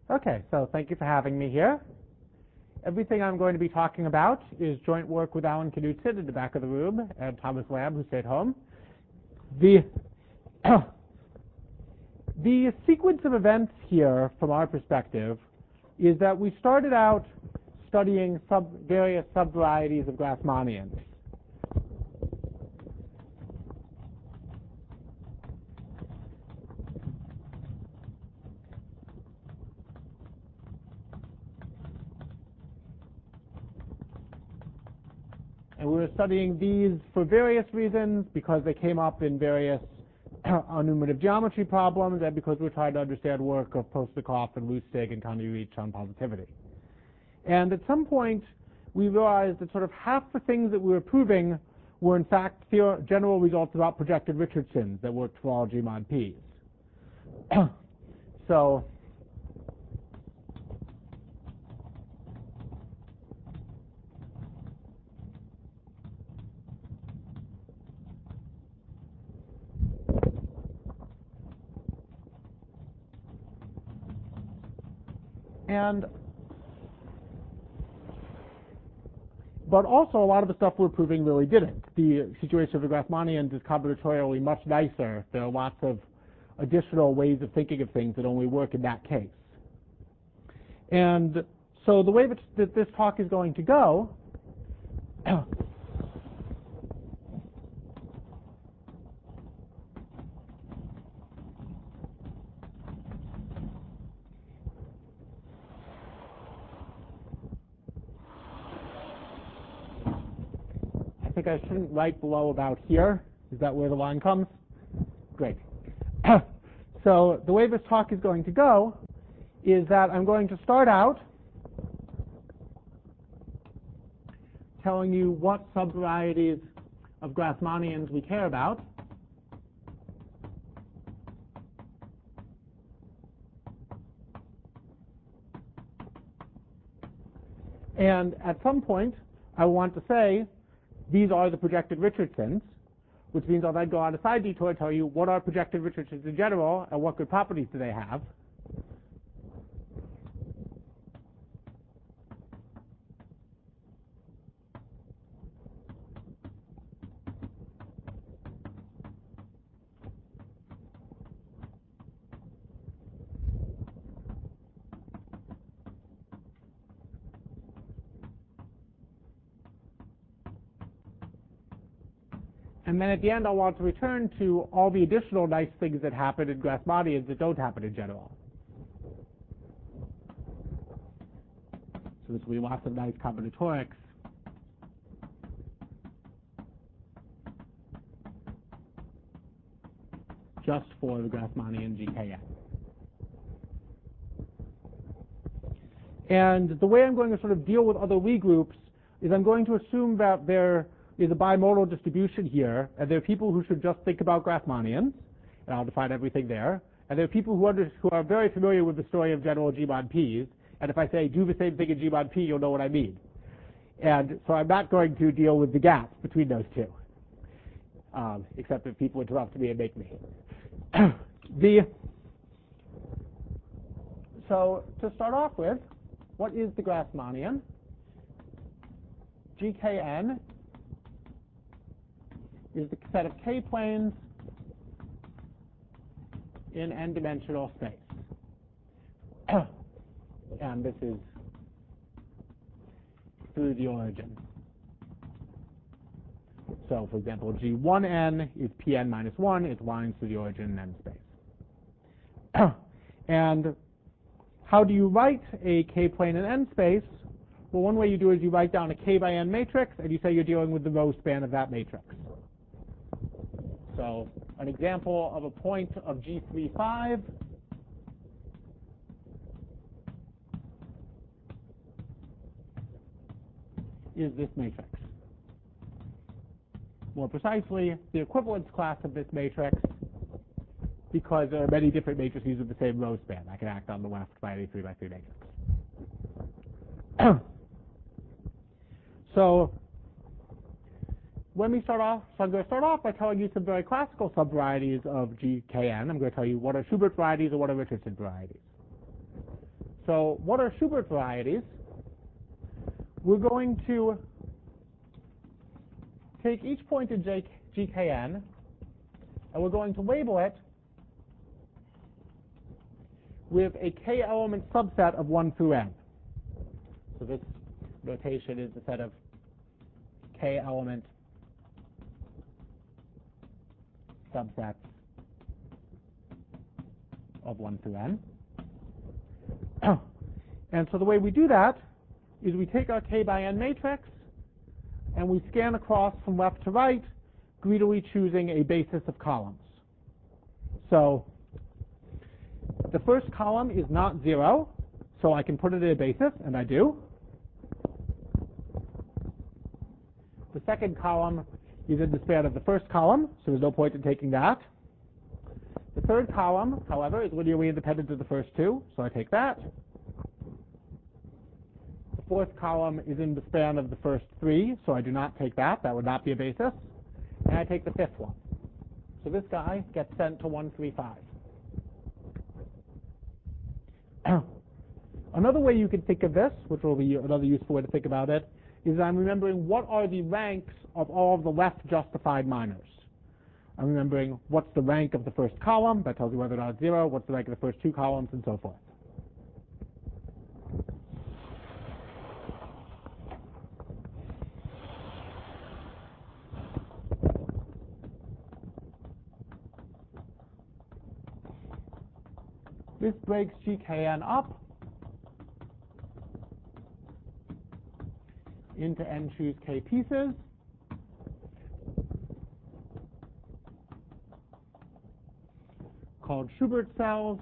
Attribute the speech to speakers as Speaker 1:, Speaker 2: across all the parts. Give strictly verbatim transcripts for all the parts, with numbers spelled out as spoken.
Speaker 1: Okay, so thank you for having me here. Everything I'm going to be talking about is joint work with Alan Knudsen in the back of the room and Thomas Lamb, who stayed home. The, the sequence of events here, from our perspective, is that we started out studying sub, various subvarieties of Grassmannians. And we were studying these for various reasons, because they came up in various enumerative geometry problems, and because we were trying to understand work of Postnikov and Lustig and Connie Reach on positivity. And at some point, we realized that sort of half the things that we were proving were in fact general results about projected Richardsons that worked for all G mod P's. So and But also, a lot of the stuff we're proving really didn't. The situation of the Grassmannians is combinatorially much nicer. There are lots of additional ways of thinking of things that only work in that case. And so the way that, that this talk is going to go I think I shouldn't write below about here. Is that where the line comes? Great. So the way this talk is going to go is that I'm going to start out telling you what subvarieties of Grassmannians we care about. And at some point, I want to say, these are the projected Richardsons, which means I'll then go on a side detour and tell you what are projected Richardsons in general and what good properties do they have. And then at the end, I'll want to return to all the additional nice things that happen in Grassmannians that don't happen in general. So this will be lots of nice combinatorics. Just for the Grassmannian G K N. And the way I'm going to sort of deal with other Lie groups is I'm going to assume that there is a bimodal distribution here, and there are people who should just think about Grassmannians, and I'll define everything there, and there are people who, under, who are very familiar with the story of general G mod P's, and if I say do the same thing in G mod P, you'll know what I mean. And so I'm not going to deal with the gaps between those two, um, except if people interrupt me and make me. the, so to start off with, what is the Grassmannian? G K N is the set of k-planes in n-dimensional space. And this is through the origin. So, for example, G one n is Pn minus one. It's lines through the origin in n space. And how do you write a k-plane in n space? Well, one way you do it is you write down a k by n matrix, and you say you're dealing with the row span of that matrix. So an example of a point of G three five is this matrix. More precisely, the equivalence class of this matrix, because there are many different matrices with the same row span. I can act on the left by any three by three matrix. So when we start off, so I'm going to start off by telling you some very classical subvarieties of G K N. I'm going to tell you what are Schubert varieties and what are Richardson varieties. So what are Schubert varieties? We're going to take each point in J, G K N, and we're going to label it with a k-element subset of one through n. So this notation is the set of k-element subsets of one through n. And so the way we do that is we take our k by n matrix and we scan across from left to right, greedily choosing a basis of columns. So the first column is not zero, so I can put it in a basis, and I do. The second column is in the span of the first column, so there's no point in taking that. The third column, however, is linearly independent of the first two, so I take that. The fourth column is in the span of the first three, so I do not take that. That would not be a basis. And I take the fifth one. So this guy gets sent to one three five. Another way you can think of this, which will be another useful way to think about it, is I'm remembering what are the ranks of all of the left justified minors. I'm remembering what's the rank of the first column, that tells you whether or not it's zero, what's the rank of the first two columns, and so forth. This breaks G K N up into n choose k pieces. Called Schubert cells.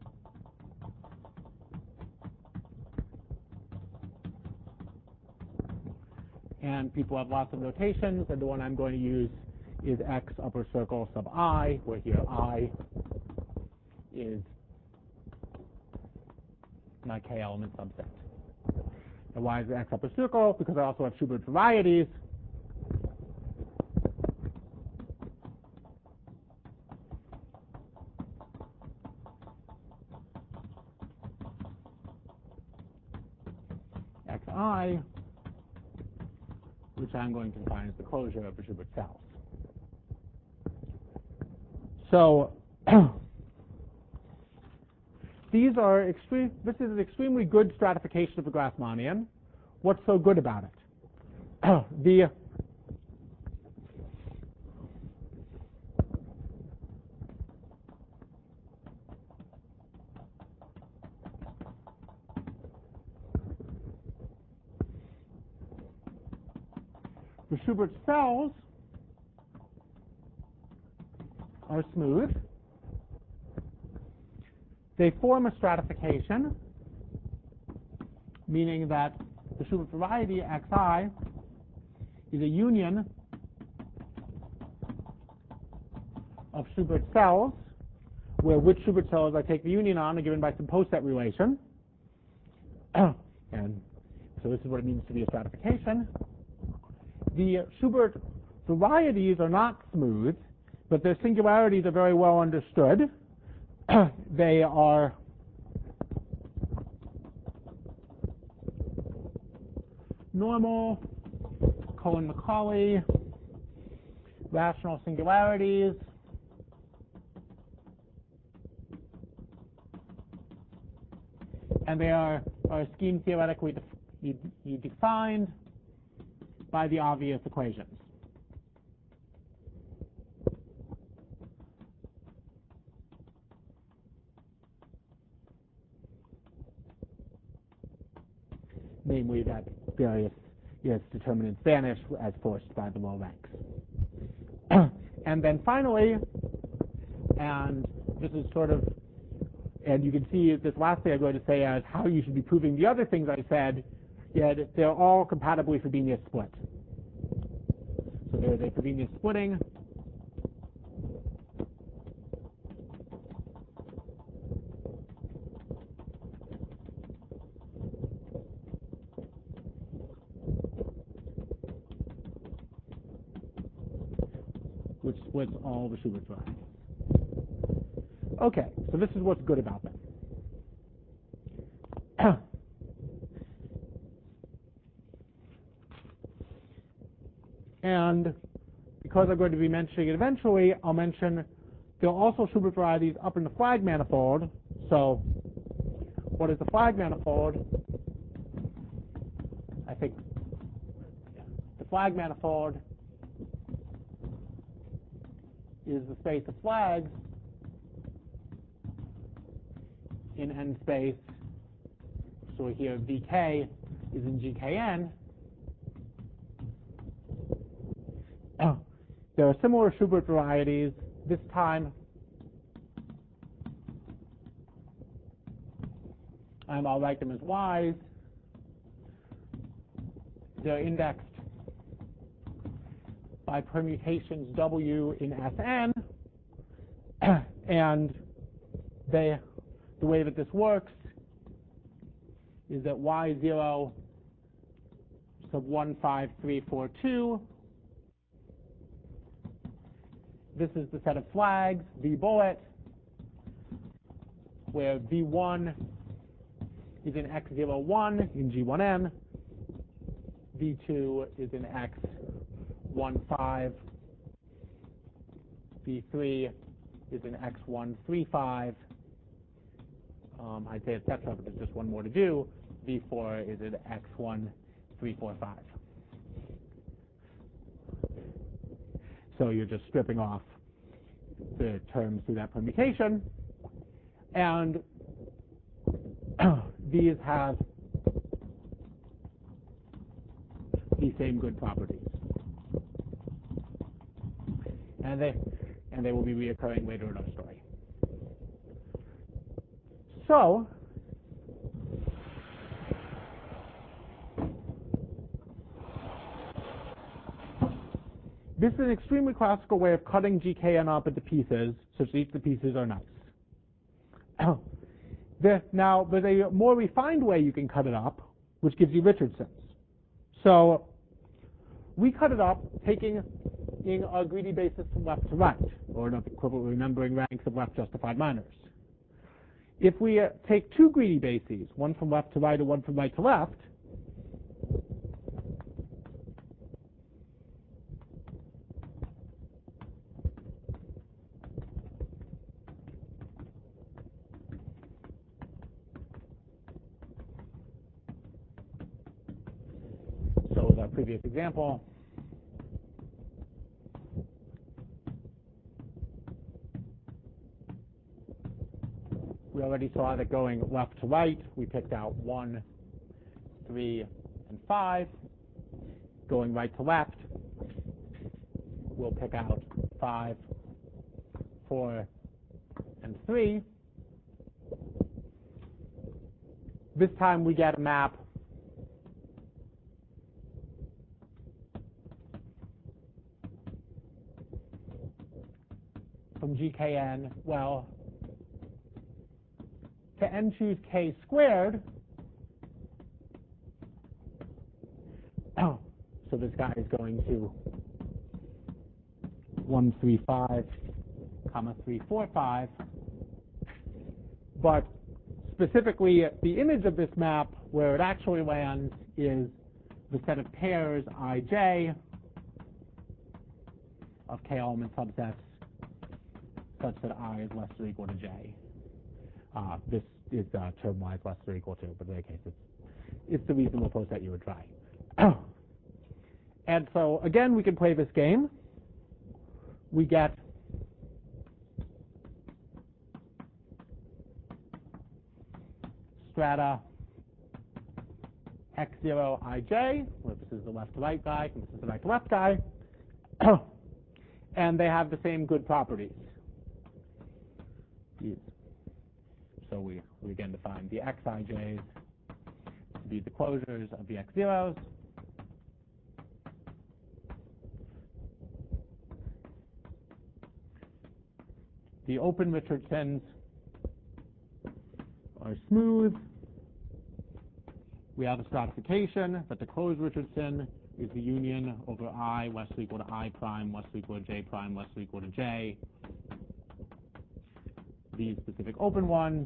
Speaker 1: And people have lots of notations, and the one I'm going to use is x upper circle sub I, where here I is my k-element subset. And why is it x upper circle? Because I also have Schubert varieties. Xi, which I'm going to define as the closure of the Schubert cells. So these are extreme. This is an extremely good stratification of the Grassmannian. What's so good about it? the The Schubert cells are smooth. They form a stratification, meaning that the Schubert variety Xi is a union of Schubert cells, where which Schubert cells I take the union on are given by some poset relation. And so this is what it means to be a stratification. The Schubert varieties are not smooth, but their singularities are very well understood. They are normal, Cohen-Macaulay, rational singularities, and they are, are scheme theoretically def defined by the obvious equations. Namely that various yes, determinants vanish as forced by the low ranks. And then finally, and this is sort of, and you can see this last thing I'm going to say as how you should be proving the other things I said, yet they're all compatibly Frobenius split. So there's a Frobenius splitting. Which splits all the Schubert varieties. Okay, so this is what's good about them. And because I'm going to be mentioning it eventually, I'll mention there are also Schubert varieties up in the flag manifold. So what is the flag manifold? I think the flag manifold is the space of flags in n space. So here V K is in G K N. Oh, there are similar Schubert varieties. This time, um, I'll write them as Y's. They're indexed by permutations W in S N, and they, the way that this works is that Y zero sub one five three four two. This is the set of flags, V bullet, where V one is in X zero one in G one N, V two is in X one five, V three is in X one three five, um, I'd say et cetera, but there's just one more to do. V four is in X one three four five. So you're just stripping off the terms through that permutation. And these have the same good properties. And they, and they will be reoccurring later in our story. So, this is an extremely classical way of cutting G K N up into pieces, such that each of the pieces are nice. the, now, there's a more refined way you can cut it up, which gives you Richardson's. So, we cut it up taking in a greedy basis from left to right, or another equivalent remembering ranks of left justified minors. If we uh, take two greedy bases, one from left to right and one from right to left, so with our previous example, we already saw that going left to right, we picked out one, three, and five. Going right to left, we'll pick out five, four, and three. This time we get a map from G K N, well, to n choose k squared. Oh, so this guy is going to one three five, comma three four five. But specifically, the image of this map where it actually lands is the set of pairs ij of k element subsets such that I is less or equal to j. Uh, this is uh, term y is less or equal to, but in any case, it's, it's the reasonable post that you would try. And so, again, we can play this game. We get strata x zero ij, where this is the left to right guy, and this is the right to left guy. And they have the same good properties. So we, we again define the xij's to be the closures of the x zeros. The open Richardsons are smooth. We have a stratification that the closed Richardson is the union over I less or equal to I prime, less or equal to j prime, less or equal to j. These specific open ones.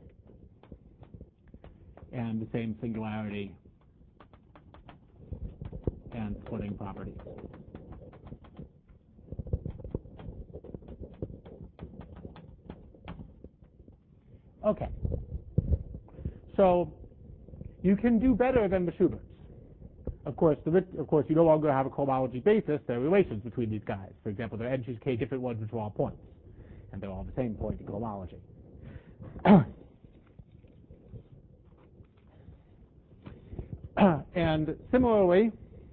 Speaker 1: And the same singularity and splitting properties. Okay. So you can do better than the Schuberts. Of course, the, of course, you no longer have a cohomology basis. There are relations between these guys. For example, there are n choose k different ones which are all points, and they're all the same point in cohomology. And similarly,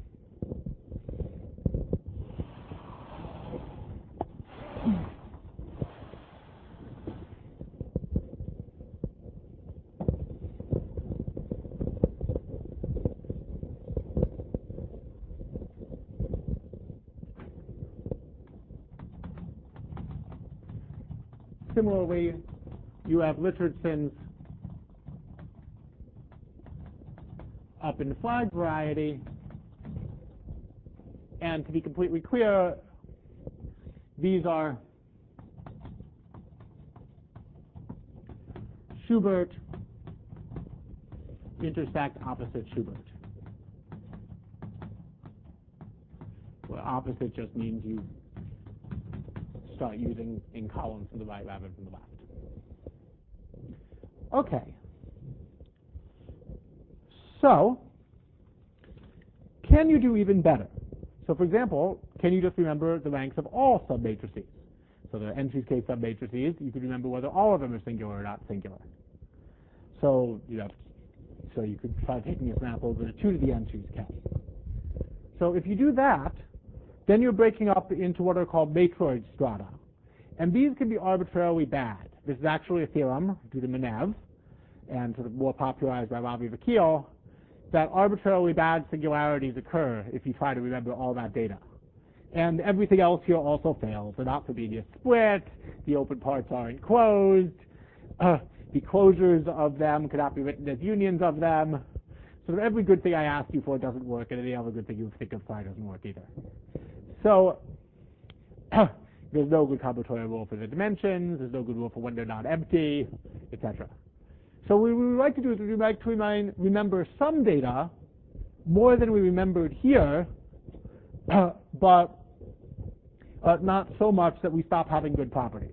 Speaker 1: Similarly, you have Richardson's up in the flag variety. And to be completely clear, these are Schubert intersect opposite Schubert. Well, opposite just means you start using in columns from the right rather than from the left. Okay. So, can you do even better? So, for example, can you just remember the ranks of all submatrices? So there are n choose k submatrices. You can remember whether all of them are singular or not singular. So you have, so you could try taking a sample over to two to the n choose k. So if you do that, then you're breaking up into what are called matroid strata. And these can be arbitrarily bad. This is actually a theorem due to Menev, and sort of more popularized by Ravi Vakil, that arbitrarily bad singularities occur if you try to remember all that data. And everything else here also fails. The not Frobenius split, the open parts are enclosed, uh, the closures of them cannot be written as unions of them. So every good thing I asked you for doesn't work, and any other good thing you think of for doesn't work either. So there's no good combinatorial rule for the dimensions, there's no good rule for when they're not empty, et cetera. So what we would like to do is we would like to remind, remember some data more than we remembered here, uh, but uh, not so much that we stop having good properties.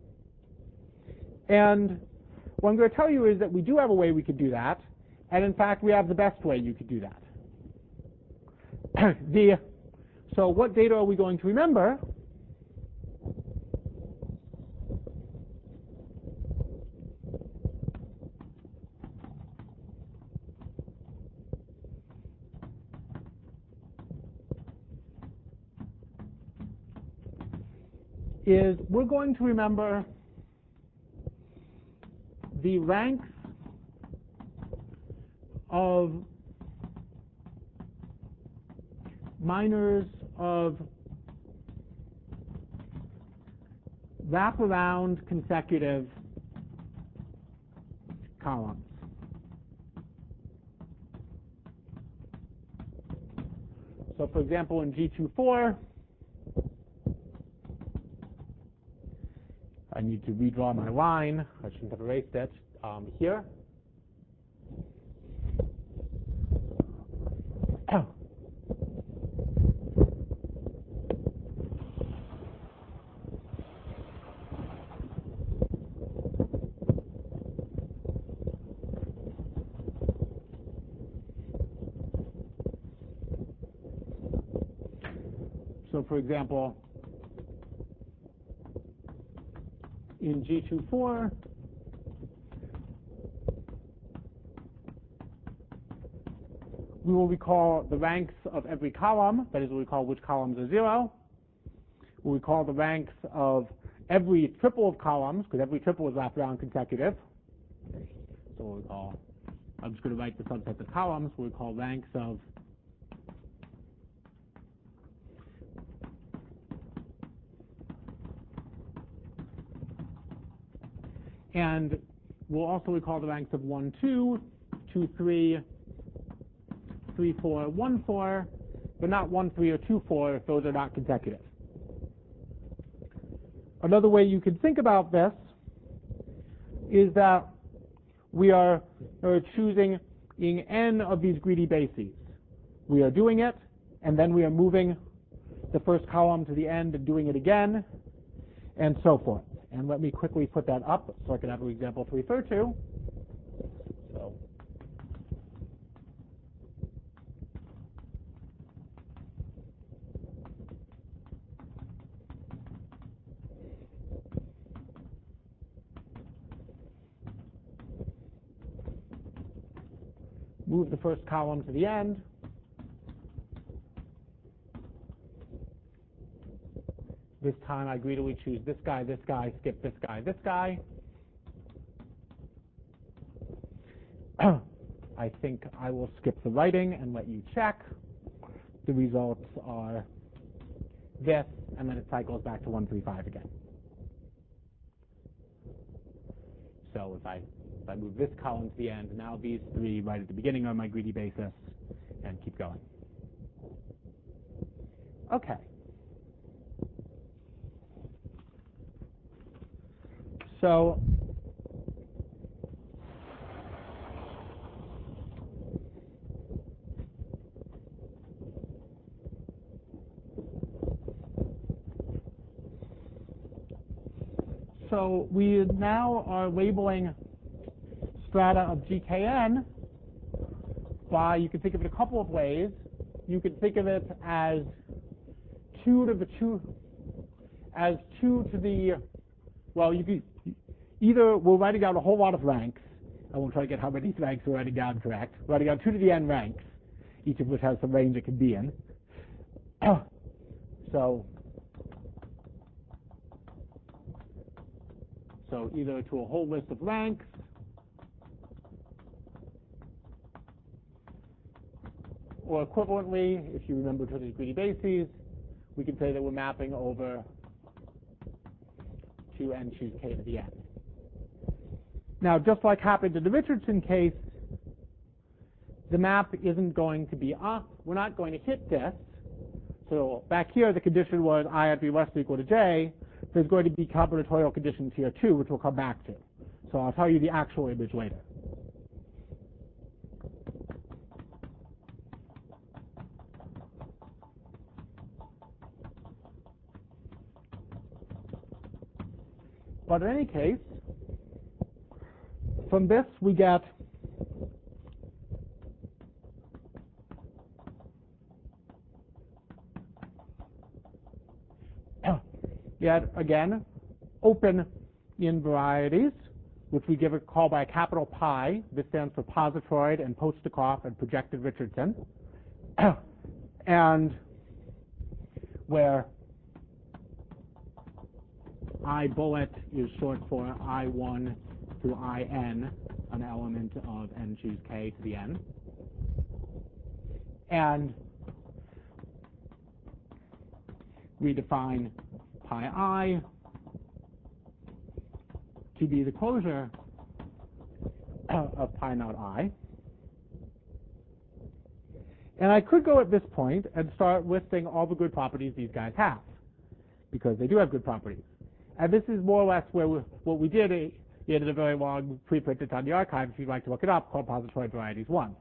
Speaker 1: And what I'm going to tell you is that we do have a way we could do that, and in fact we have the best way you could do that. the, so what data are we going to remember? Is we're going to remember the ranks of minors of wraparound consecutive columns. So for example, in G twenty-four, I need to redraw my line. I shouldn't have erased it um, here. So for example, in G twenty-four, we will recall the ranks of every column, that is, we'll recall which columns are zero. We'll recall the ranks of every triple of columns, because every triple is wraparound consecutive. So we'll recall, I'm just going to write the subset of columns, we'll recall ranks of and we'll also recall the ranks of one, two, two, three, three, four, one, four, but not one, three, or two, four if those are not consecutive. Another way you can think about this is that we are uh, choosing in n of these greedy bases. We are doing it, and then we are moving the first column to the end and doing it again, and so forth. And let me quickly put that up so I can have an example to refer to. So, move the first column to the end. This time I greedily choose this guy, this guy, skip this guy, this guy. I think I will skip the writing and let you check. The results are this, and then it cycles back to one three five again. So if I, if I move this column to the end, now these three right at the beginning are my greedy basis, and keep going. Okay. So So we now are labeling strata of G K N by, you can think of it a couple of ways. You can think of it as two to the two, as two to the, well, you could, either we're writing down a whole lot of ranks. I won't try to get how many ranks we're writing down correct. We're writing down two to the n ranks, each of which has some range it can be in. So, so either to a whole list of ranks, or equivalently, if you remember to the greedy bases, we can say that we're mapping over to n choose k to the n. Now, just like happened in the Richardson case, the map isn't going to be up. We're not going to hit this. So back here, the condition was I had to be less than or equal to j. There's going to be combinatorial conditions here too, which we'll come back to. So I'll tell you the actual image later. But in any case, from this we get yet again open in varieties, which we give a call by a capital pi. This stands for positroid and Postikoff and projected Richardson. And where I bullet is short for I one through I n, an element of n choose k to the n. And we define pi I to be the closure of pi naught I. And I could go at this point and start listing all the good properties these guys have, because they do have good properties. And this is more or less where we, what we did in a very long preprint that's on the archive, if you'd like to look it up, called Positroid Varieties one.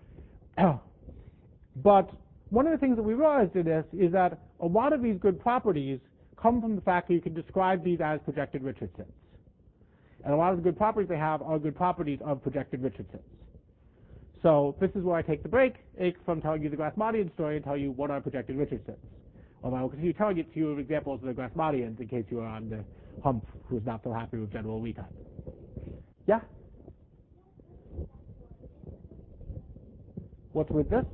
Speaker 1: But one of the things that we realized in this is that a lot of these good properties come from the fact that you can describe these as projected Richardsons. And a lot of the good properties they have are good properties of projected Richardsons. So this is where I take the break from telling you the Grassmannian story and tell you what are projected Richardsons. Although I will continue telling it to you examples of the Grassmannians in case you are on the hump who's not so happy with general Lee type. Yeah? What's with this?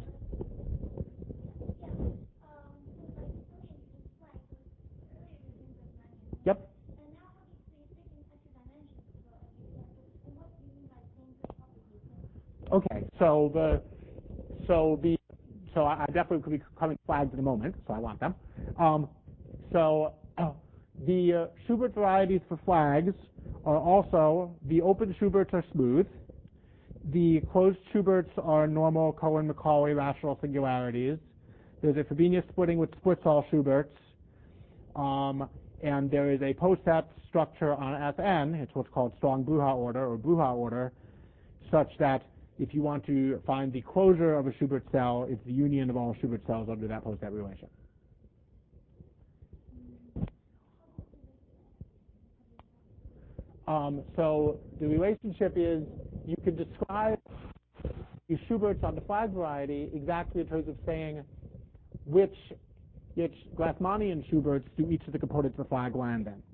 Speaker 1: Yep. Okay, so the so the so I definitely could be coming flags in a moment, so I want them. Um, so uh, the uh, Schubert varieties for flags are also the open Schuberts are smooth, the closed Schuberts are normal Cohen-Macaulay rational singularities. There's a Frobenius splitting which splits all Schuberts, um, and there is a post-set structure on S N. It's what's called strong Bruhat order or Bruhat order, such that if you want to find the closure of a Schubert cell, it's the union of all Schubert cells under that poset relation. Um, so the relationship is you can describe the Schuberts on the flag variety exactly in terms of saying which, which Grassmannian Schuberts do each of the components of the flag land in.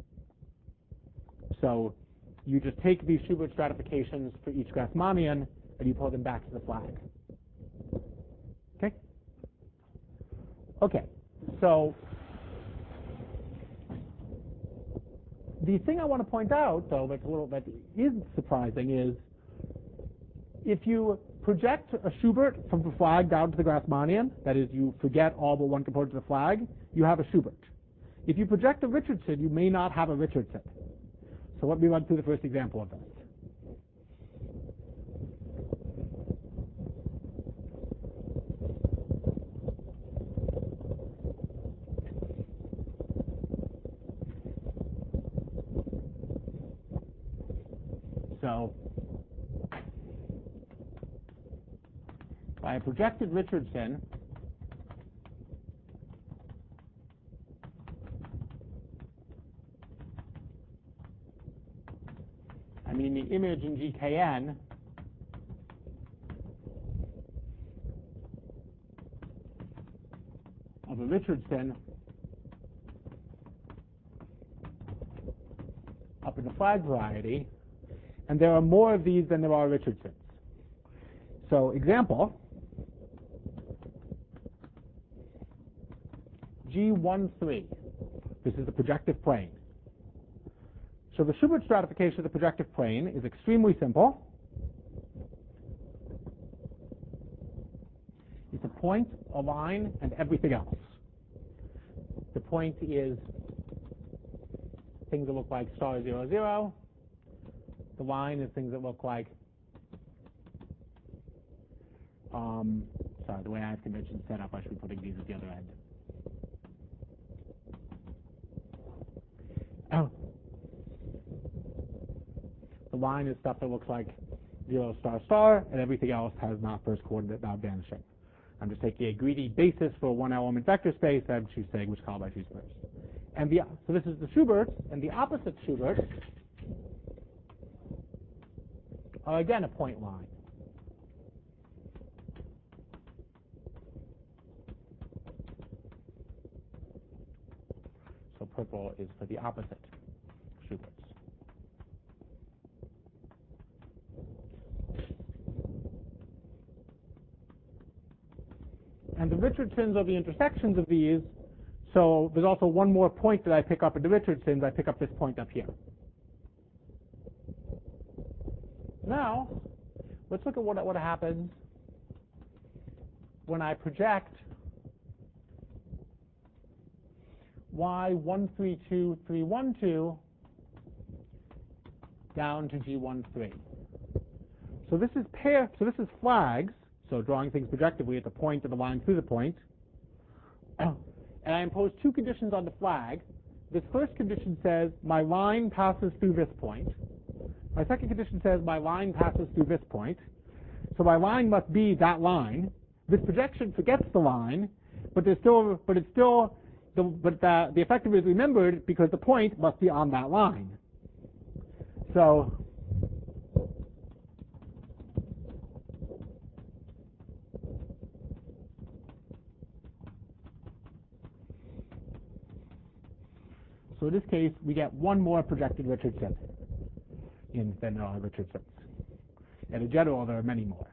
Speaker 1: So you just take these Schubert stratifications for each Grassmannian and you pull them back to the flag. Okay? Okay. So the thing I want to point out, though, that's a little that is surprising is if you project a Schubert from the flag down to the Grassmannian, that is, you forget all but one component of the flag, you have a Schubert. If you project a Richardson, you may not have a Richardson. So let me run through the first example of this. So by a projected Richardson, I mean the image in G K N of a Richardson up in the flag variety, and there are more of these than there are Richardsons. So example, G one three. This is the projective plane. So the Schubert stratification of the projective plane is extremely simple. It's a point, a line, and everything else. The point is things that look like star zero zero. The line is things that look like, um, sorry, the way I have convention set up, I should be putting these at the other end. Oh. The line is stuff that looks like zero star star, and everything else has not first coordinate, not vanishing. I'm just taking a greedy basis for a one-element vector space. I'm choosing saying which column I choose first. And the, so this is the Schuberts, and the opposite Schuberts are again a point line. So purple is for the opposite Schuberts. And the Richardsons are the intersections of these. So there's also one more point that I pick up in the Richardsons. I pick up this point up here. Now, let's look at what, what happens when I project Y one three two three one two down to G one three. So this is pair. So this is flags. So drawing things projectively at the point and the line through the point. And I impose two conditions on the flag. This first condition says my line passes through this point. My second condition says my line passes through this point. So my line must be that line. This projection forgets the line, but there's still, but it's still, the, but the, the effective is remembered because the point must be on that line. So So in this case, we get one more projected Richardson in than there are Richardsons. And in general, there are many more.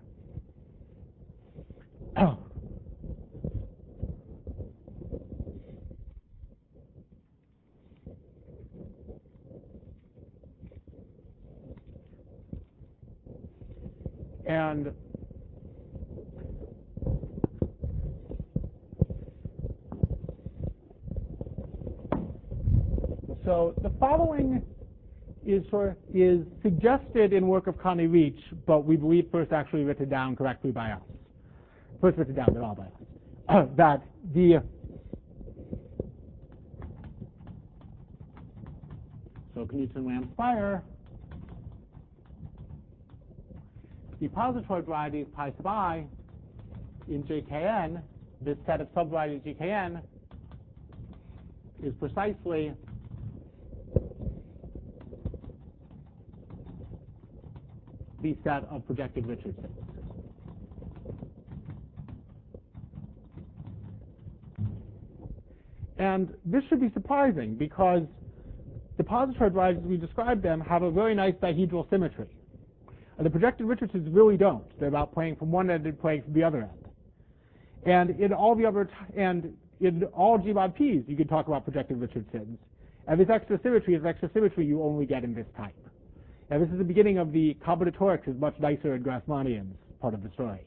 Speaker 1: Oh. And so the following is sort of, is suggested in work of Connie Leach, but we believe first actually written down correctly by us. First written down at all by us. Uh, that the so Knudsen Lamb Spire the positoid varieties pi sub I in J K N, this set of subvarieties G K N, is precisely the set of projected Richardsons. And this should be surprising because the positoid varieties, as we described them, have a very nice dihedral symmetry. And the projected Richardsons really don't. They're about playing from one end and playing from the other end. And in all the other, t- and in all G mod P's, you can talk about projected Richardsons. And this extra symmetry is extra symmetry you only get in this type. And this is the beginning of the combinatorics is much nicer in Grassmannians part of the story.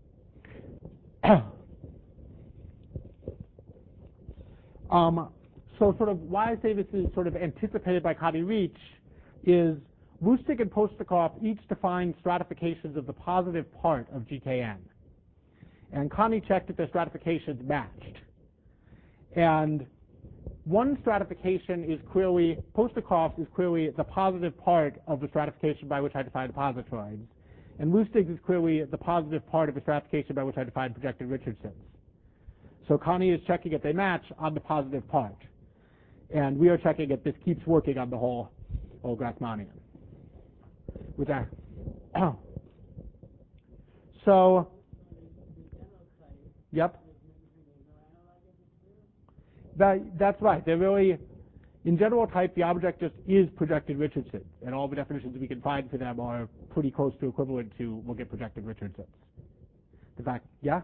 Speaker 1: um, so sort of why I say this is sort of anticipated by Connie-Reach is Lustig and Postnikov each define stratifications of the positive part of G K N. And Connie checked if their stratifications matched. And one stratification is clearly, Postnikov's is clearly the positive part of the stratification by which I define positoids. And Lustig's is clearly the positive part of the stratification by which I define projected Richardsons. So Connie is checking if they match on the positive part. And we are checking if this keeps working on the whole, whole Grassmannian. With that. So, yep. That, that's right. They're really, in general type, the object just is projected Richardson, and all the definitions we can find for them are pretty close to equivalent to we'll get projected Richardsons. The fact, yeah?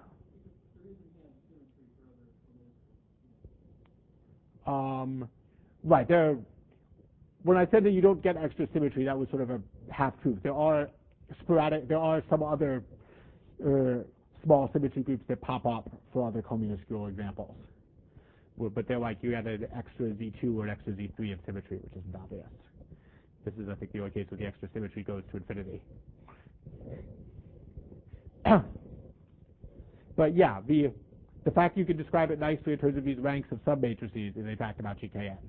Speaker 1: Um, right. There. When I said that you don't get extra symmetry, that was sort of a half truth. There are sporadic. There are some other uh, small symmetry groups that pop up for other cominuscule examples. But they're like you had an extra Z two or an extra Z three of symmetry, which isn't obvious. This is, I think, the only case where the extra symmetry goes to infinity. But yeah, the the fact you can describe it nicely in terms of these ranks of submatrices is a fact about G K N.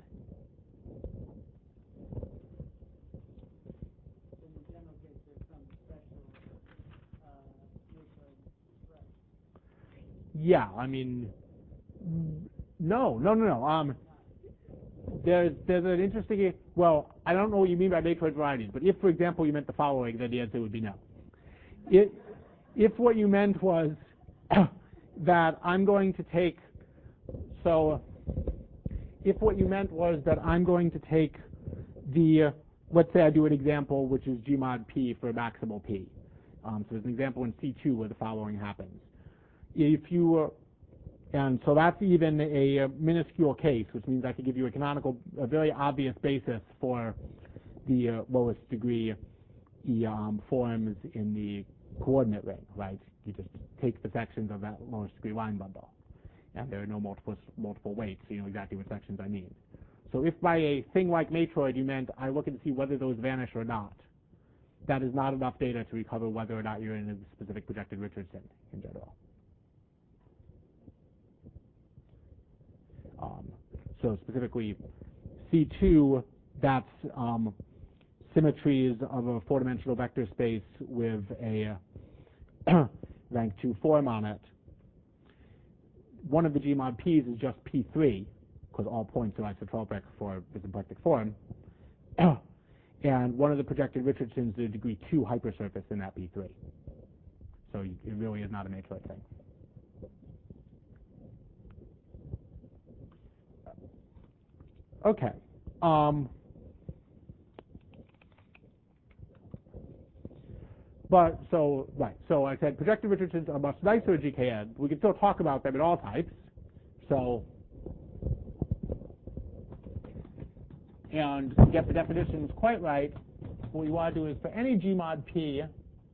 Speaker 1: Yeah, I mean, no, no, no, no. Um, there's there's an interesting. Well, I don't know what you mean by matroid varieties, but if, for example, you meant the following, then the answer would be no. It, if what you meant was that I'm going to take, so if what you meant was that I'm going to take the, uh, let's say I do an example which is G mod P for maximal P. Um, so there's an example in C two where the following happens. If you, uh, and so that's even a, a minuscule case, which means I could give you a canonical, a very obvious basis for the uh, lowest degree E um, forms in the coordinate ring, right? You just take the sections of that lowest degree line bundle, and there are no multiple multiple weights, so you know exactly what sections I mean. So if by a thing like matroid you meant I look and see whether those vanish or not, that is not enough data to recover whether or not you're in a specific projected Richardson in general. Um, so specifically, C two, that's um, symmetries of a four-dimensional vector space with a rank two form on it. One of the G mod P's is just P three, because all points are isotropic for the symplectic form. And one of the projected Richardsons is a degree two hypersurface in that P three. So it really is not a matroid thing. Okay. Um, but so right. So I said projected Richardsons are much nicer in G K N. We can still talk about them in all types. So and to get the definitions quite right, what we want to do is for any G mod P,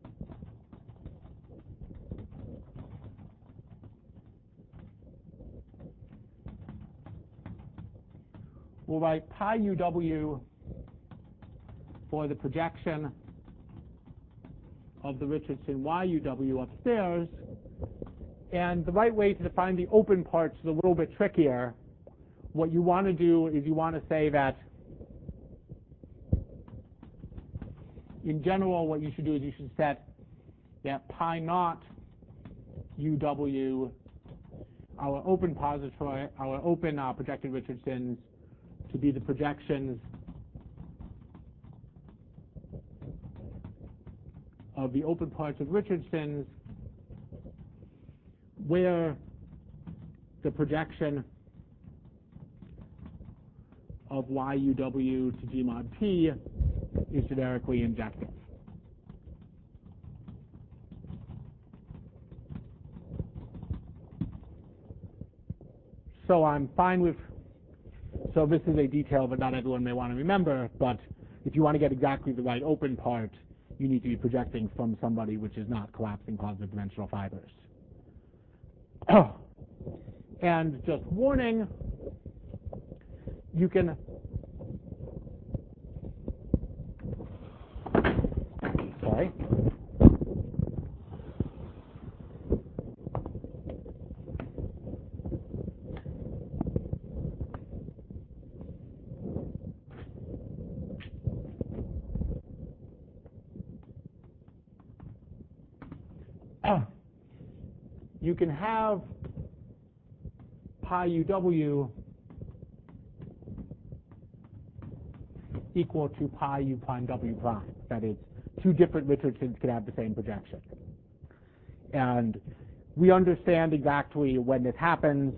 Speaker 1: we'll write pi U W for the projection of the Richardson Y U W upstairs. And the right way to define the open parts is a little bit trickier. What you want to do is you want to say that in general what you should do is you should set that pi naught U W, our open pository, our open uh, projected Richardsons, to be the projections of the open parts of Richardsons where the projection of Y U W to G mod P is generically injective. So I'm fine with, so this is a detail that not everyone may want to remember, but if you want to get exactly the right open part, you need to be projecting from somebody which is not collapsing positive dimensional fibers. And just warning, you can, sorry, you can have pi U W equal to pi U prime W prime. That is, two different Richardsons can have the same projection. And we understand exactly when this happens.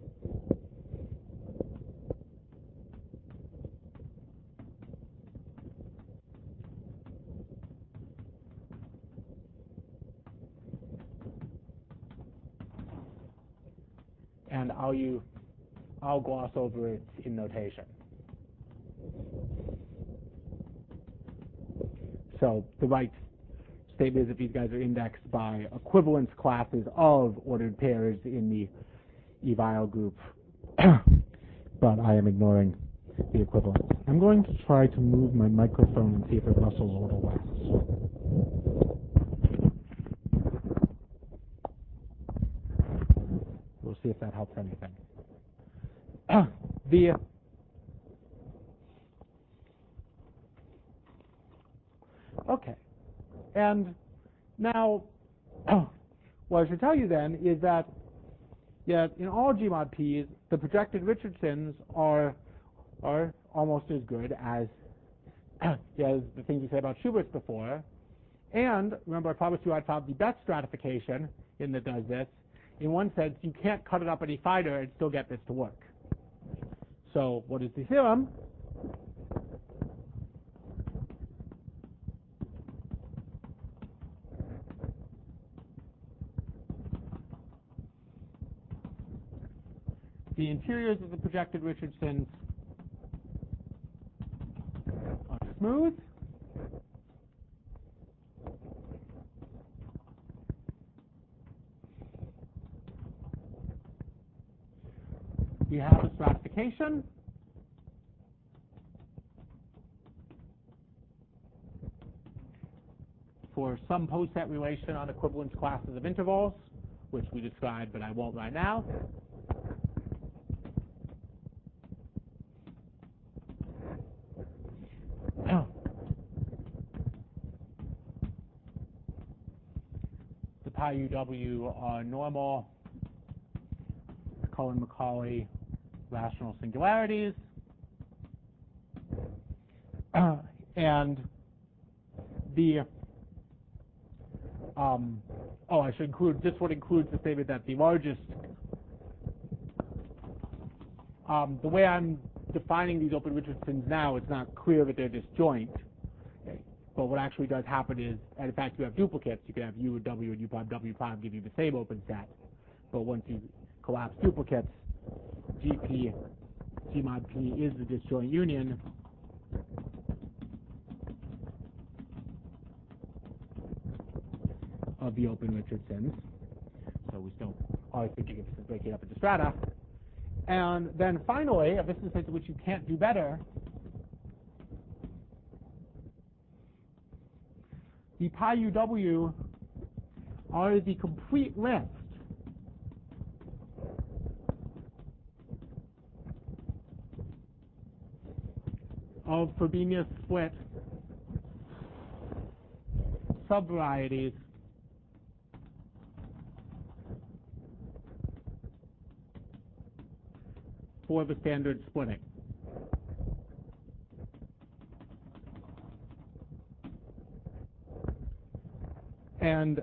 Speaker 1: And I'll, you, I'll gloss over it in notation. So the right statement is that these guys are indexed by equivalence classes of ordered pairs in the eval group. But I am ignoring the equivalence. I'm going to try to move my microphone and see if it rustles a little less. We'll see if that helps anything. the okay, and now what I should tell you then is that yeah, in all G mod P's, the projected Richardsons are are almost as good as as the things we said about Schubert's before. And remember, I promised you I'd found the best stratification in that does this. In one sense, you can't cut it up any finer and still get this to work. So what is the theorem? The interiors of the projected Richardsons are smooth. We have a stratification for some poset relation on equivalence classes of intervals, which we described, but I won't right now. The pi U W are normal Cohen-Macaulay rational singularities. Uh, and the, um, oh, I should include, this one includes the statement that the largest, um, the way I'm defining these open Richardsons now, it's not clear that they're disjoint. Okay. But what actually does happen is, and in fact, you have duplicates. You can have U and W and U prime W prime give you the same open set. But once you collapse duplicates, G P, G mod P is the disjoint union of the open Richardsons. So we still are thinking of this as breaking up into strata. And then finally, this is the sense in which you can't do better, the pi U W are the complete list of Frobenius split subvarieties for the standard splitting. And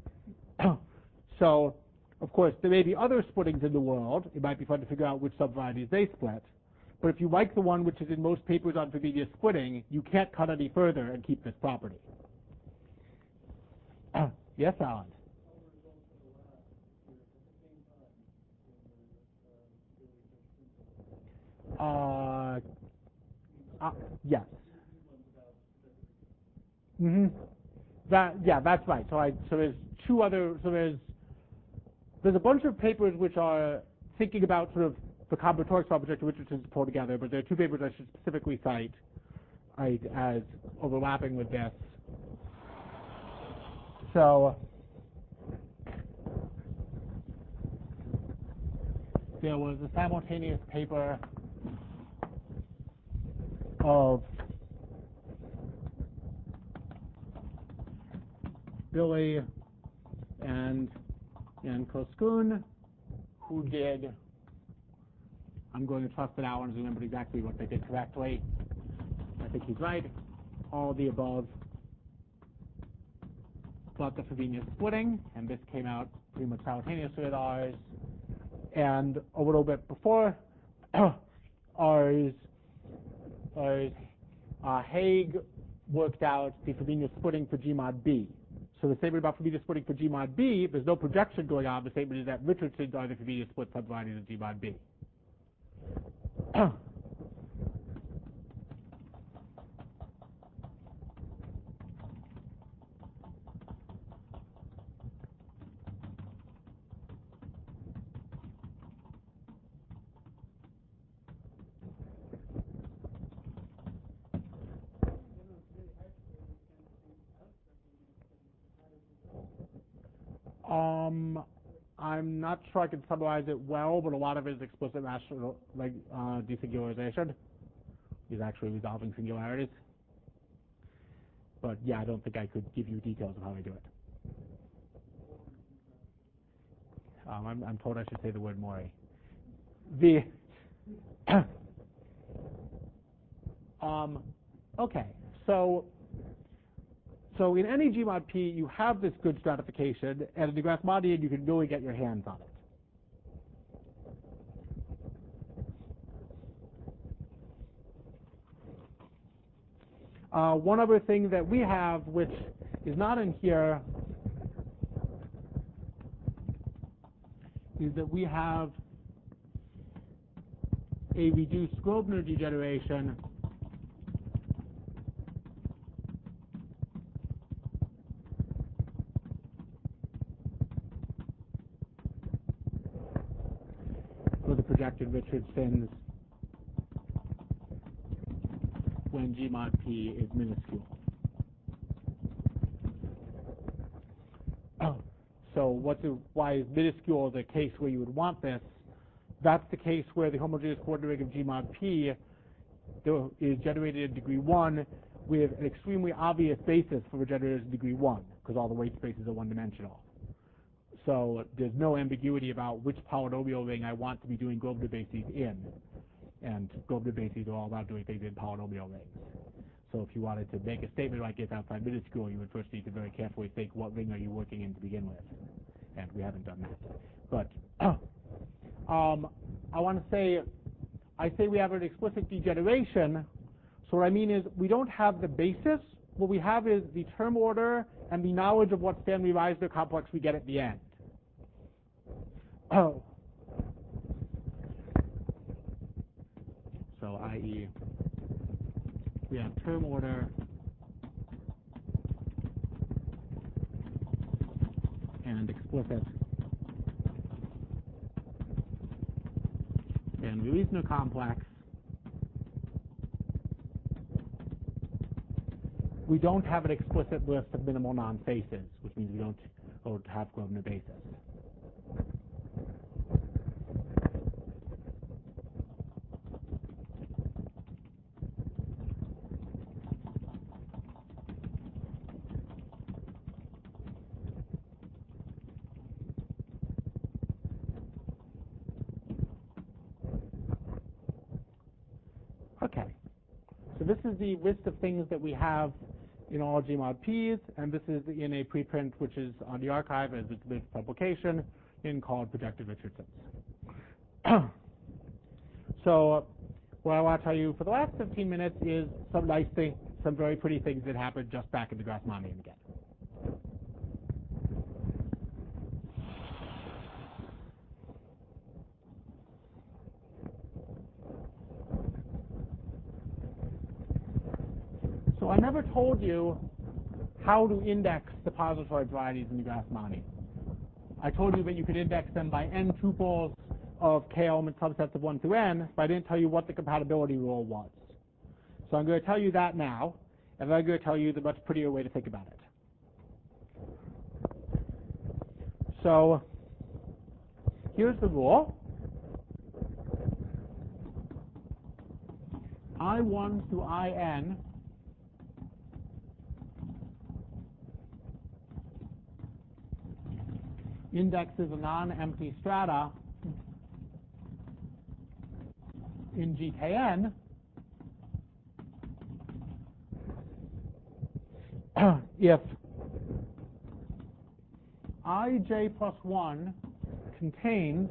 Speaker 1: so, of course, there may be other splittings in the world. It might be fun to figure out which subvarieties they split. But if you like the one which is in most papers on Frobenius splitting, you can't cut any further and keep this property. Yes, Alan? Uh, uh, yes. Mm-hmm. That, yeah, that's right. So I, so there's two other, so there's, there's a bunch of papers which are thinking about sort of the combinatorics object Richardson's pulled together, but there are two papers I should specifically cite I, as overlapping with this. So there was a simultaneous paper of Billy and and Koskun, who did, I'm going to trust that Alan remembered exactly what they did correctly. I think he's right. All the above, but the Frobenius splitting, and this came out pretty much simultaneously with ours. And a little bit before ours, ours uh, Haig worked out the Frobenius splitting for G mod B. So the statement about Frobenius splitting for G mod B, there's no projection going on. The statement is that Richardson's are the Frobenius split subvarieties of G mod B. Um, I'm not sure I can summarize it well, but a lot of it is explicit rational, like uh, desingularization. Is actually resolving singularities. But yeah, I don't think I could give you details of how I do it. Um, I'm, I'm told I should say the word Mori. The um, okay, so so in any G mod P, you have this good stratification, and in the Grassmannian, you can really get your hands on it. Uh, one other thing that we have, which is not in here, is that we have a reduced Grobner degeneration for the projected Richardsons when G mod P is minuscule. Oh, so what's a, why is minuscule the case where you would want this? That's the case where the homogeneous coordinate ring of G mod P is generated in degree one with an extremely obvious basis for the generators in degree one, because all the weight spaces are one-dimensional. So there's no ambiguity about which polynomial ring I want to be doing Grobner bases in. And Grobner bases are all about doing things in polynomial rings. So if you wanted to make a statement like this outside minuscule, you would first need to very carefully think what ring are you working in to begin with. And we haven't done that. But um, I want to say, I say we have an explicit degeneration. So what I mean is we don't have the basis. What we have is the term order and the knowledge of what Stanley-Reisner complex we get at the end. Oh. So that is, we have term order and explicit Stanley-Reisner complex. We don't have an explicit list of minimal non-faces, which means we don't, don't have Grobner basis. Okay. So this is the list of things that we have in all Gmod Ps, and this is in a preprint which is on the archive as its latest publication in called Projected Richardsons. So what I want to tell you for the last fifteen minutes is some nice things, some very pretty things that happened just back in the Grassmannian again. So I never told you how to index the positoid varieties in the Grassmannian. I told you that you could index them by n tuples of k element subsets of one through n, but I didn't tell you what the compatibility rule was. So I'm going to tell you that now, and then I'm going to tell you the much prettier way to think about it. So here's the rule. I one through I n indexes a non-empty strata in G K N if ij plus one contains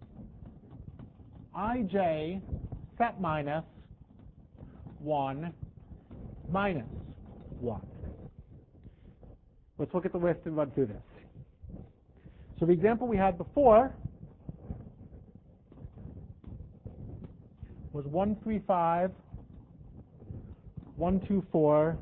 Speaker 1: ij set minus one minus one. Let's look at the list and run through this. So the example we had before was one three five, one two four,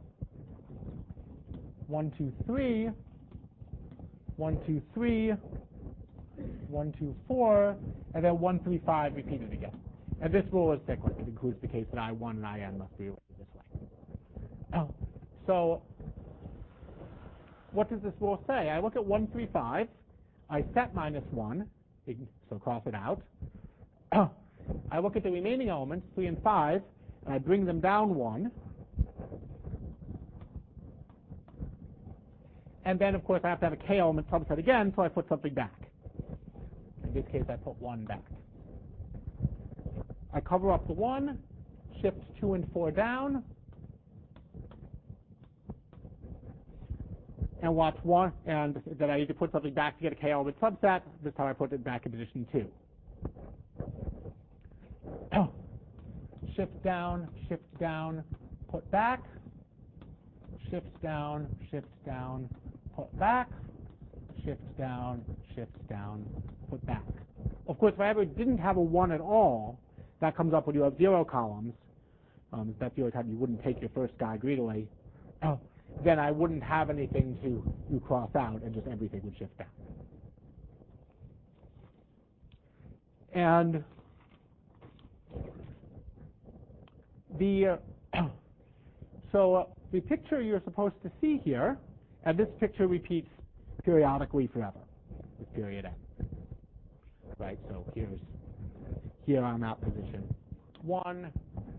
Speaker 1: one two three, one two three, one two four, and then one three five repeated again. And this rule is cyclic. It includes the case that I one and I n must be related this way. So what does this rule say? I look at one three five. I set minus one, so cross it out. I look at the remaining elements, three and five, and I bring them down one. And then, of course, I have to have a k element subset again, so I put something back. In this case, I put one back. I cover up the one, shift two and four down, and watch one, and then I need to put something back to get a k element subset. This time I put it back in position two. Shift down, shift down, put back, shift down, shift down, put back, shift down, shift down, put back. Of course, if I ever didn't have a one at all, that comes up when you have zero columns. Um, that's the only time you wouldn't take your first guy greedily. Oh, then I wouldn't have anything to you cross out, and just everything would shift down. And the uh, so uh, the picture you're supposed to see here, and this picture repeats periodically forever with period n. Right. So here's here I'm at position one.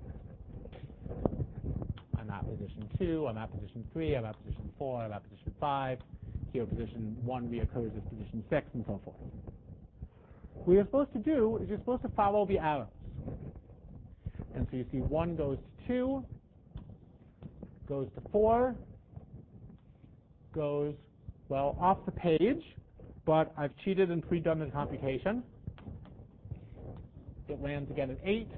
Speaker 1: I'm at position two, I'm at position three, I'm at position four, I'm at position five. Here position one reoccurs as position six, and so forth. What you're supposed to do is you're supposed to follow the arrows. And so you see one goes to two, goes to four, goes, well, off the page, but I've cheated and pre-done the computation. It lands again at eight.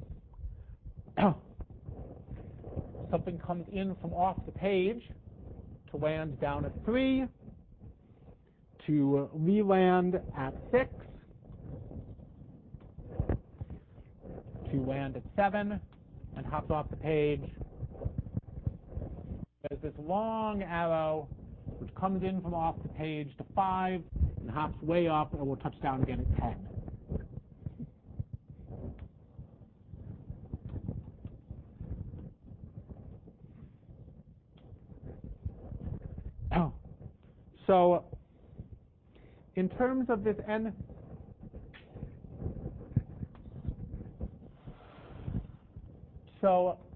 Speaker 1: Something comes in from off the page to land down at three, to re-land at six, to land at seven, and hops off the page. There's this long arrow which comes in from off the page to five and hops way up and will touch down again at ten. Oh. So in terms of this n, so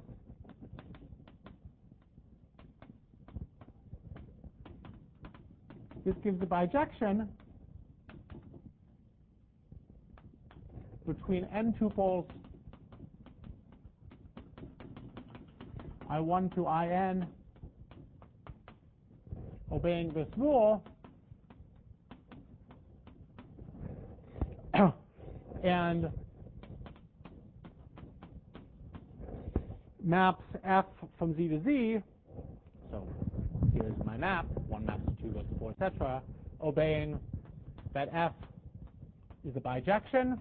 Speaker 1: this gives a bijection between n tuples I one to I n obeying this rule, and maps f from z to z, so here's my map, one maps to two goes to four, et cetera, obeying that f is a bijection,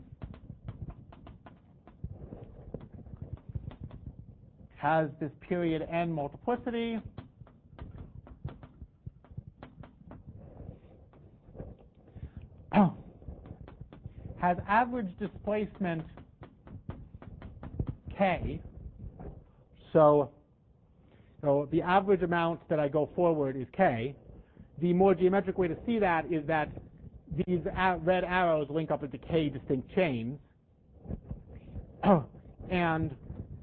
Speaker 1: has this period n multiplicity, has average displacement k, so, so the average amount that I go forward is k. The more geometric way to see that is that these red arrows link up into k distinct chains, and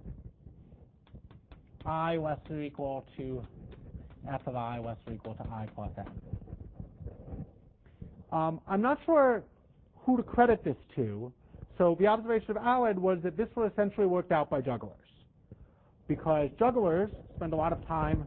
Speaker 1: I less or equal to f of I less or equal to I plus n. Um, I'm not sure who to credit this to. So the observation of Allen was that this was essentially worked out by jugglers, because jugglers spend a lot of time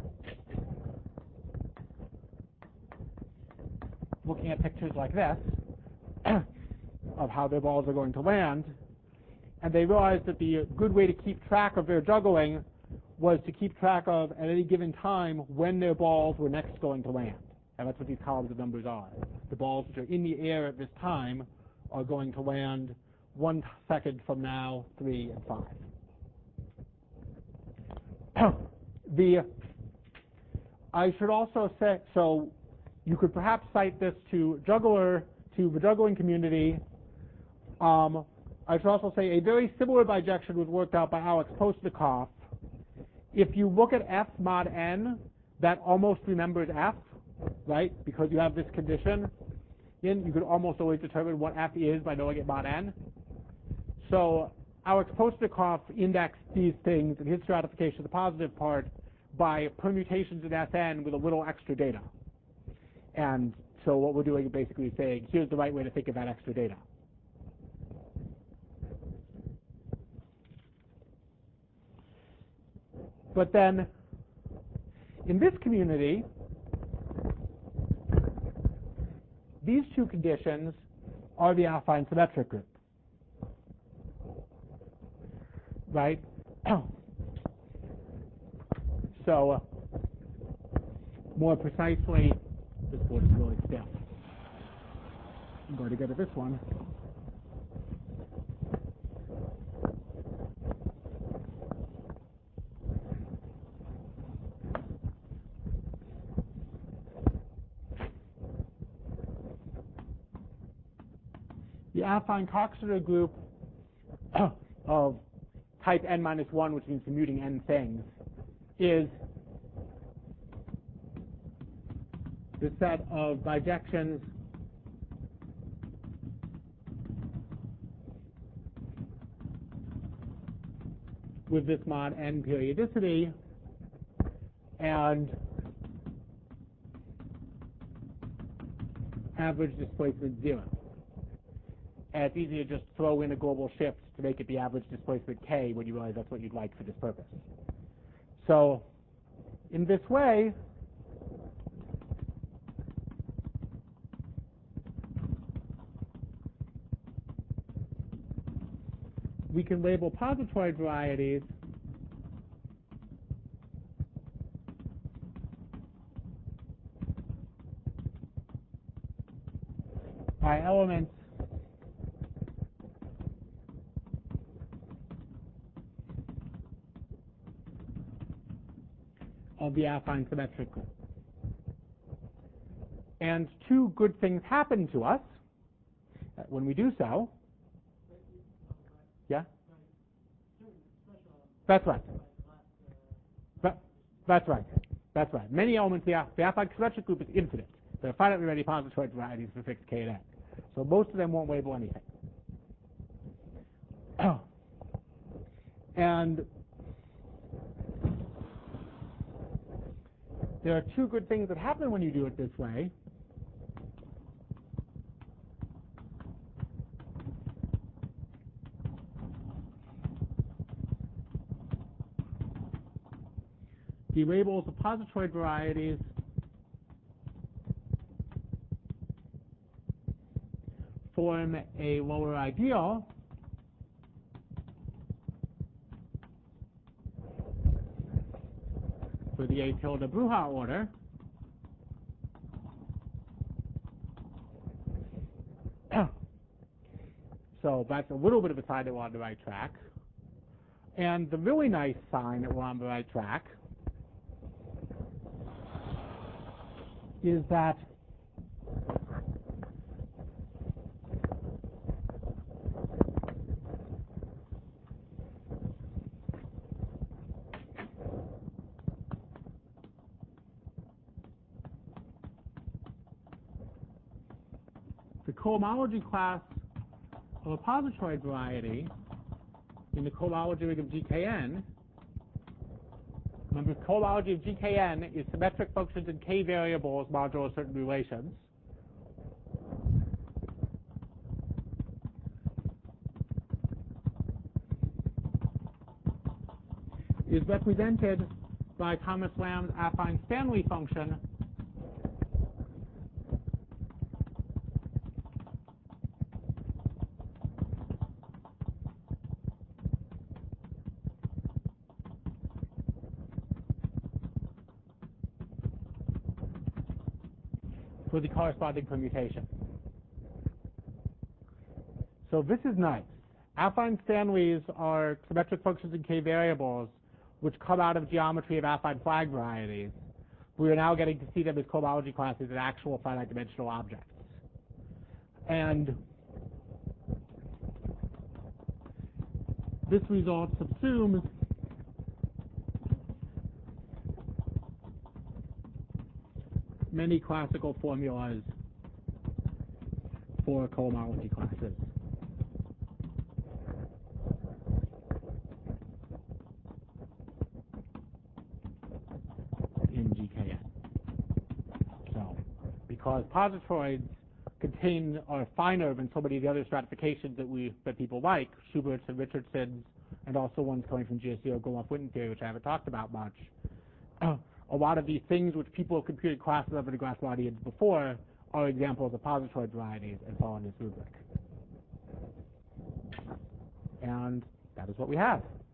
Speaker 1: looking at pictures like this of how their balls are going to land, and they realized that the good way to keep track of their juggling was to keep track of, at any given time, when their balls were next going to land. And that's what these columns of numbers are. The balls which are in the air at this time are going to land one second from now, three, and five. the I should also say, so you could perhaps cite this to juggler, to the juggling community. Um, I should also say a very similar bijection was worked out by Alex Postnikov. If you look at f mod n, that almost remembers f, right? Because you have this condition in, you could almost always determine what f is by knowing it mod n. So Alex Postnikov indexed these things in his stratification, the positive part, by permutations in S N with a little extra data. And so what we're doing is basically saying, here's the right way to think of that extra data. But then, in this community, these two conditions are the affine symmetric group, right? So, uh, more precisely, this board is really stiff. I'm going to go to this one. The affine Coxeter group of type n minus one, which means commuting n things, is the set of bijections with this mod n periodicity, and average displacement zero. And it's easy to just throw in a global shift to make it the average displacement k when you realize that's what you'd like for this purpose. So in this way, we can label positoid varieties by elements of the affine symmetric group. And two good things happen to us when we do so. Yeah? That's right. That, that's right. That's right. Many elements of the, the affine symmetric group is infinite. There are finitely many positoid varieties for fixed k and n. So most of them won't label anything. And there are two good things that happen when you do it this way. the arrayables of positoid varieties form a lower ideal for the A tilde Bruhat order. So that's a little bit of a sign that we're on the right track. And the really nice sign that we're on the right track is that the cohomology class of a positoid variety in the cohomology ring of G K N. Remember, cohomology of G K N is symmetric functions in k variables modulo certain relations. Is represented by Thomas Lamb's affine Stanley function for the corresponding permutation. So this is nice. Affine Stanleys are symmetric functions in k variables which come out of geometry of affine flag varieties. We are now getting to see them as cohomology classes in actual finite dimensional objects. And this result subsumes many classical formulas for cohomology classes. In G K N. So, because positoids contain are finer than so many of the other stratifications that we that people like, Schubert's and Richardson's, and also ones coming from G S zero Gromov-Witten theory, which I haven't talked about much. Uh, a lot of these things which people have computed classes of in the Grassmannians before are examples of positoid varieties and fall in this rubric. And that is what we have.